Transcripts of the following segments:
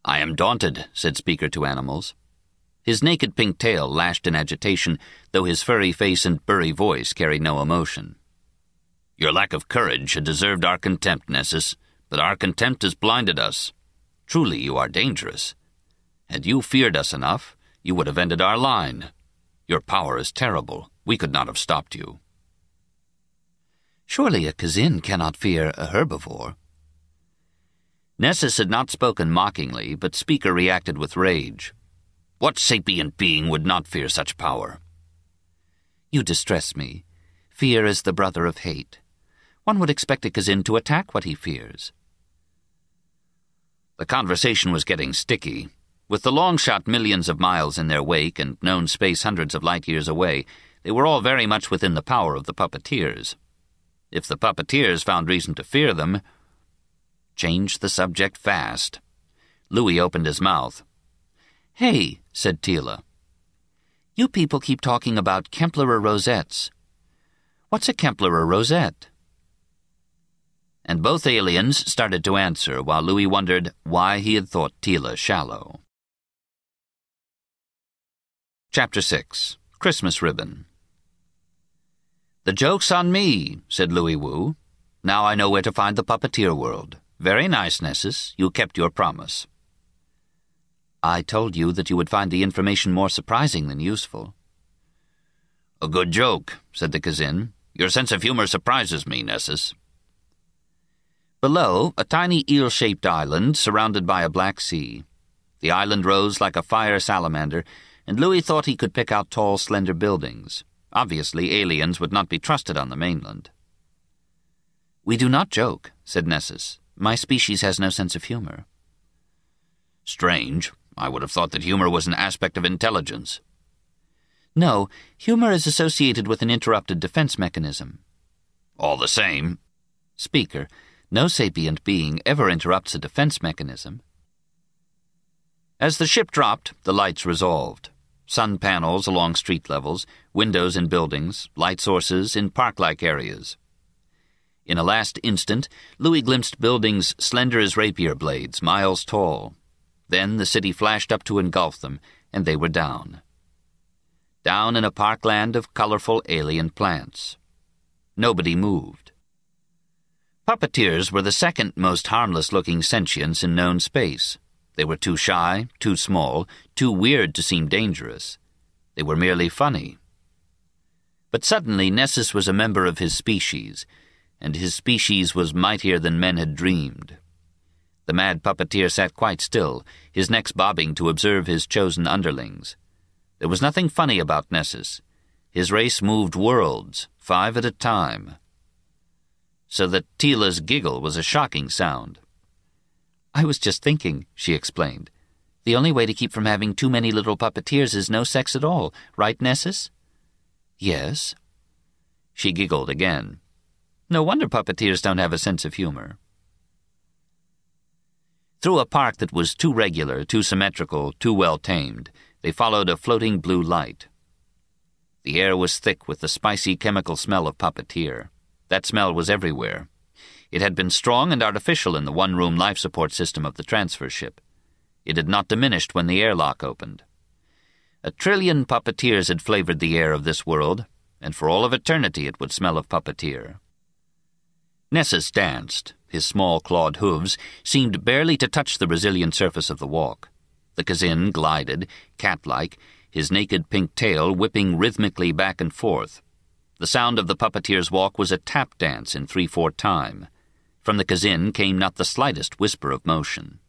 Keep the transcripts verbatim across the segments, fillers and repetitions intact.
"I am daunted," said Speaker to Animals. His naked pink tail lashed in agitation, though his furry face and burry voice carried no emotion. "Your lack of courage had deserved our contempt, Nessus, but our contempt has blinded us. Truly you are dangerous. Had you feared us enough, you would have ended our line. Your power is terrible. We could not have stopped you." "Surely a Kazin cannot fear a herbivore." Nessus had not spoken mockingly, but Speaker reacted with rage. "What sapient being would not fear such power?" "You distress me. Fear is the brother of hate. One would expect a Kazin to attack what he fears." The conversation was getting sticky. With the long shot millions of miles in their wake and known space hundreds of light-years away, they were all very much within the power of the puppeteers. If the puppeteers found reason to fear them... Change the subject fast. Louis opened his mouth. "Hey," said Tila. "You people keep talking about Kemplerer rosettes. What's a Kemplerer rosette?" And both aliens started to answer while Louis wondered why he had thought Tila shallow. Chapter six. Christmas Ribbon. "The joke's on me," said Louis Wu. "Now I know where to find the puppeteer world. Very nice, Nessus. You kept your promise." "I told you that you would find the information more surprising than useful." "A good joke," said the Kazin. "Your sense of humor surprises me, Nessus." Below, a tiny eel-shaped island surrounded by a black sea. The island rose like a fire salamander, and Louis thought he could pick out tall, slender buildings. Obviously, aliens would not be trusted on the mainland. "We do not joke," said Nessus. "My species has no sense of humor." "Strange. I would have thought that humor was an aspect of intelligence." "No, humor is associated with an interrupted defense mechanism." "All the same." "Speaker, no sapient being ever interrupts a defense mechanism." As the ship dropped, the lights resolved. Sun panels along street levels, windows in buildings, light sources in park-like areas. In a last instant, Louis glimpsed buildings slender as rapier blades, miles tall. Then the city flashed up to engulf them, and they were down. Down in a parkland of colorful alien plants. Nobody moved. Puppeteers were the second most harmless-looking sentients in known space. They were too shy, too small, too weird to seem dangerous. They were merely funny. But suddenly Nessus was a member of his species, and his species was mightier than men had dreamed. The mad puppeteer sat quite still, his neck bobbing to observe his chosen underlings. There was nothing funny about Nessus. His race moved worlds, five at a time. So that Tila's giggle was a shocking sound. "I was just thinking," she explained. "The only way to keep from having too many little puppeteers is no sex at all, right, Nessus?" "Yes." She giggled again. No wonder puppeteers don't have a sense of humor. Through a park that was too regular, too symmetrical, too well-tamed, they followed a floating blue light. The air was thick with the spicy chemical smell of puppeteer. That smell was everywhere. It had been strong and artificial in the one-room life support system of the transfer ship. It had not diminished when the airlock opened. A trillion puppeteers had flavored the air of this world, and for all of eternity it would smell of puppeteer. Nessus danced. His small clawed hooves seemed barely to touch the resilient surface of the walk. The Kazin glided, cat-like, his naked pink tail whipping rhythmically back and forth. The sound of the puppeteer's walk was a tap dance in three-four time. From the Kazin came not the slightest whisper of motion.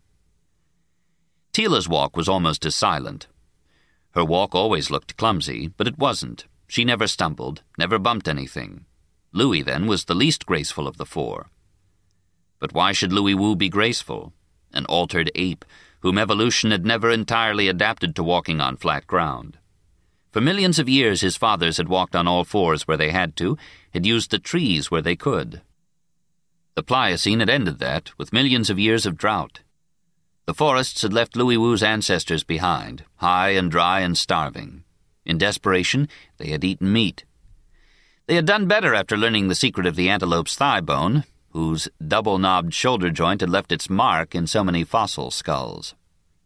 Tila's walk was almost as silent. Her walk always looked clumsy, but it wasn't. She never stumbled, never bumped anything. Louis, then, was the least graceful of the four. But why should Louis Wu be graceful? An altered ape, whom evolution had never entirely adapted to walking on flat ground. For millions of years his fathers had walked on all fours where they had to, had used the trees where they could. The Pliocene had ended that, with millions of years of drought. The forests had left Louis Wu's ancestors behind, high and dry and starving. In desperation, they had eaten meat. They had done better after learning the secret of the antelope's thigh bone, whose double-knobbed shoulder joint had left its mark in so many fossil skulls.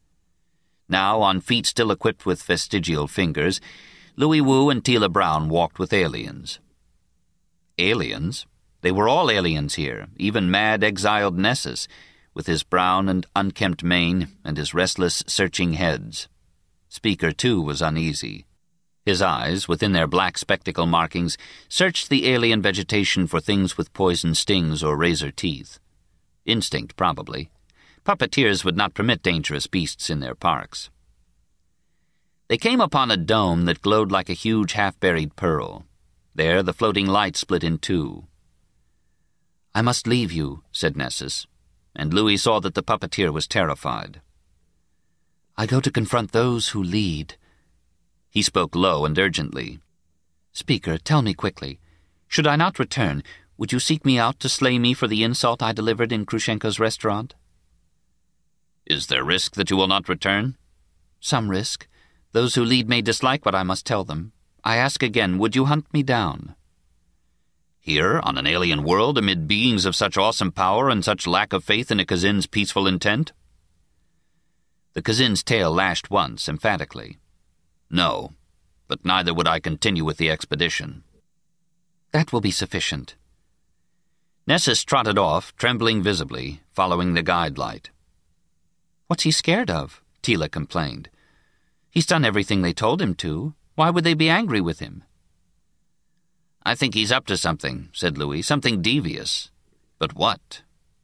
Now, on feet still equipped with vestigial fingers, Louis Wu and Tila Brown walked with aliens. Aliens? They were all aliens here, even mad exiled Nessus, with his brown and unkempt mane and his restless, searching heads. Speaker, too, was uneasy. His eyes, within their black spectacle markings, searched the alien vegetation for things with poison stings or razor teeth. Instinct, probably. Puppeteers would not permit dangerous beasts in their parks. They came upon a dome that glowed like a huge half-buried pearl. There the floating light split in two. "I must leave you," said Nessus, and Louis saw that the puppeteer was terrified. "I go to confront those who lead." He spoke low and urgently. "Speaker, tell me quickly. Should I not return, would you seek me out to slay me for the insult I delivered in Krushenko's restaurant?" "Is there risk that you will not return?" "Some risk. Those who lead may dislike what I must tell them. I ask again, would you hunt me down?" "Here, on an alien world, amid beings of such awesome power and such lack of faith in a Khazin's peaceful intent?" The Khazin's tail lashed once, emphatically. "No, but neither would I continue with the expedition." "That will be sufficient." Nessus trotted off, trembling visibly, following the guide light. "What's he scared of?" Tila complained. "He's done everything they told him to. Why would they be angry with him?" "I think he's up to something," said Louis, "something devious. But what?"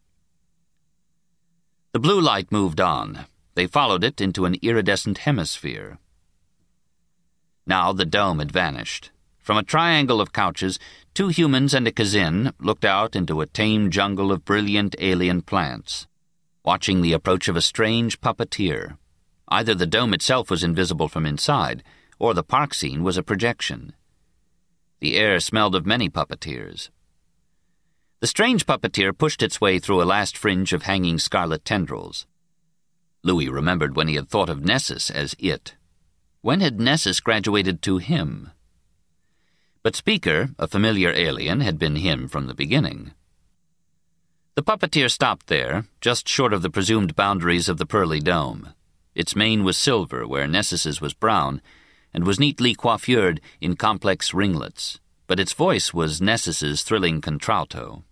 The blue light moved on. They followed it into an iridescent hemisphere. Now the dome had vanished. From a triangle of couches, two humans and a Khazin looked out into a tame jungle of brilliant alien plants, watching the approach of a strange puppeteer. Either the dome itself was invisible from inside, or the park scene was a projection. The air smelled of many puppeteers. The strange puppeteer pushed its way through a last fringe of hanging scarlet tendrils. Louis remembered when he had thought of Nessus as it. When had Nessus graduated to him? But Speaker, a familiar alien, had been him from the beginning. The puppeteer stopped there, just short of the presumed boundaries of the pearly dome. Its mane was silver, where Nessus's was brown, and was neatly coiffured in complex ringlets, but its voice was Nessus's thrilling contralto.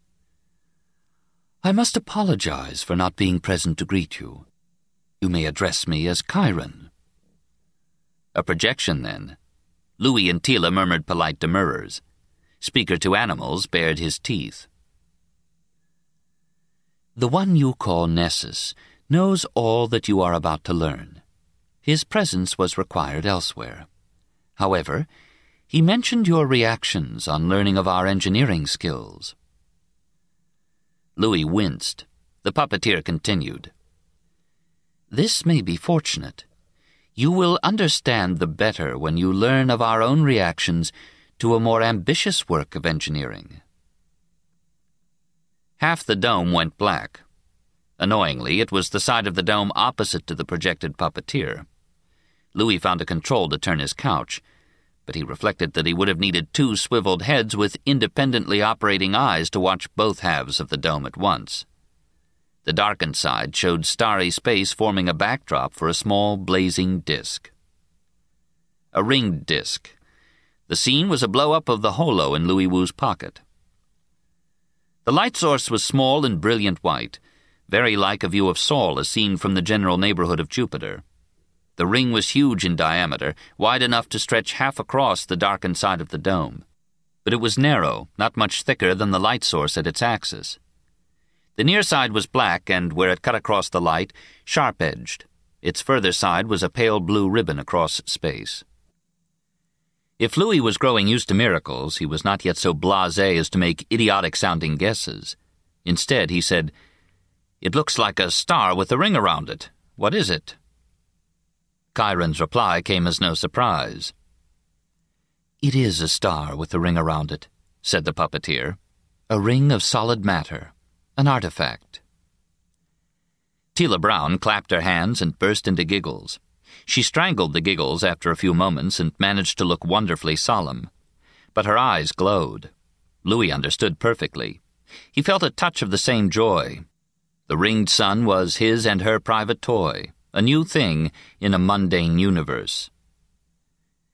"I must apologize for not being present to greet you. You may address me as Chiron." A projection, then. Louis and Tila murmured polite demurrers. Speaker to animals bared his teeth. "The one you call Nessus knows all that you are about to learn. His presence was required elsewhere. However, he mentioned your reactions on learning of our engineering skills." Louis winced. The puppeteer continued. "This may be fortunate. You will understand the better when you learn of our own reactions to a more ambitious work of engineering." Half the dome went black. Annoyingly, it was the side of the dome opposite to the projected puppeteer. Louis found a control to turn his couch, but he reflected that he would have needed two swiveled heads with independently operating eyes to watch both halves of the dome at once. The darkened side showed starry space forming a backdrop for a small, blazing disk. A ringed disk. The scene was a blow-up of the holo in Louis Wu's pocket. The light source was small and brilliant white, very like a view of Sol as seen from the general neighborhood of Jupiter. The ring was huge in diameter, wide enough to stretch half across the darkened side of the dome. But it was narrow, not much thicker than the light source at its axis. The near side was black and, where it cut across the light, sharp-edged. Its further side was a pale blue ribbon across space. If Louis was growing used to miracles, he was not yet so blasé as to make idiotic-sounding guesses. Instead, he said, "It looks like a star with a ring around it. What is it?" Chiron's reply came as no surprise. "It is a star with a ring around it," said the puppeteer. "A ring of solid matter. An artifact." Tila Brown clapped her hands and burst into giggles. She strangled the giggles after a few moments and managed to look wonderfully solemn. But her eyes glowed. Louis understood perfectly. He felt a touch of the same joy. The ringed sun was his and her private toy, a new thing in a mundane universe.